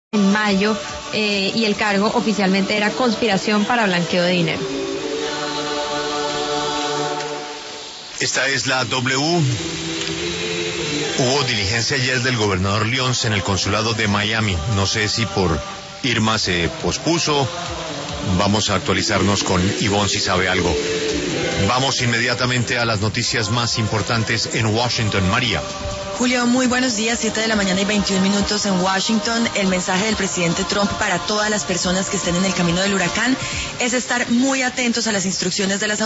en mayo y el cargo oficialmente era conspiración para blanqueo de dinero. Esta es la W. Hubo diligencia ayer del gobernador Lyons en el consulado de Miami. No sé si por Irma se pospuso. Vamos a actualizarnos con Ivonne si sabe algo. Vamos inmediatamente a las noticias más importantes en Washington. María. Julio, muy buenos días, 7 de la mañana y 21 minutos en Washington. El mensaje del presidente Trump para todas las personas que estén en el camino del huracán es estar muy atentos a las instrucciones de las autoridades.